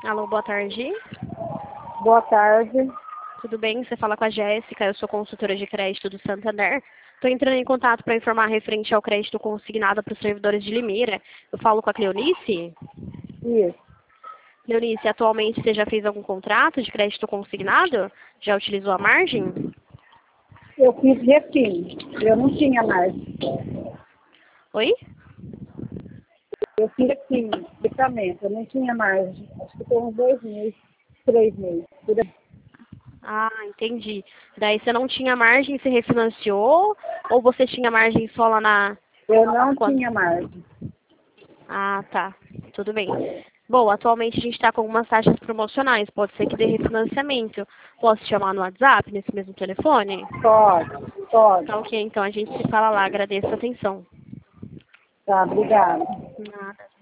Alô, boa tarde. Boa tarde. Tudo bem? Você fala com a Jéssica, eu sou consultora de crédito do Santander. Estou entrando em contato para informar referente ao crédito consignado para os servidores de Limeira. Eu falo com a Cleonice? Isso. Cleonice, atualmente você já fez algum contrato de crédito consignado? Já utilizou a margem? Eu fiz refim. Eu não tinha margem. Oi? Eu fiz refim, medicamento. Eu não tinha margem. Acho que tem uns 2 meses, 3 meses. Ah, entendi. Daí você não tinha margem, você refinanciou? Ou você tinha margem só lá na... Eu não Quando? tinha margem. Ah, tá. Tudo bem. Bom, atualmente a gente está com algumas taxas promocionais. Pode ser que dê refinanciamento. Posso te chamar no WhatsApp, nesse mesmo telefone? Pode, pode. Tá ok, então a gente se fala lá. Agradeço a atenção. Tá, obrigada. Nada.